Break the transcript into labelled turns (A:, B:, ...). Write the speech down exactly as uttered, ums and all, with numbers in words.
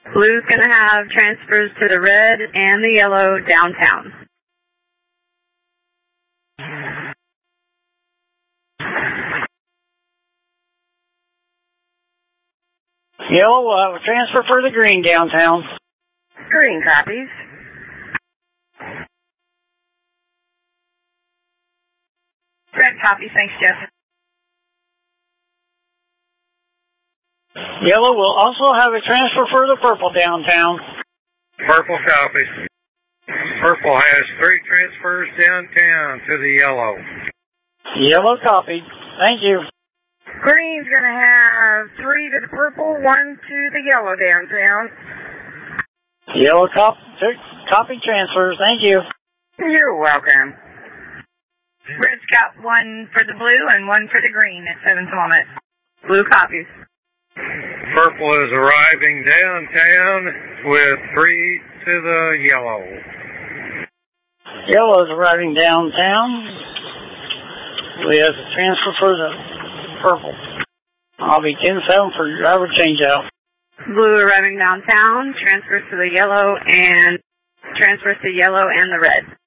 A: Blue's going to have transfers to the red and the yellow downtown.
B: Yellow will have a transfer for the green downtown.
A: Green copies. Red copies, thanks, Jeff.
B: Yellow will also have a transfer for the purple downtown.
C: Purple copies. Purple has three transfers downtown to the yellow.
B: Yellow copied. Thank you.
D: Green's going to have three to the purple, one to the yellow downtown.
B: Yellow cop copy transfers. Thank you.
D: You're welcome.
A: Red's got one for the blue and one for the green at seven Thomas. Blue copies.
C: Purple is arriving downtown with three to the yellow.
B: Yellow is arriving downtown. We have a transfer for the purple. I'll be ten seven for driver change out.
A: Blue arriving downtown, transfers to the yellow and transfers to yellow and the red.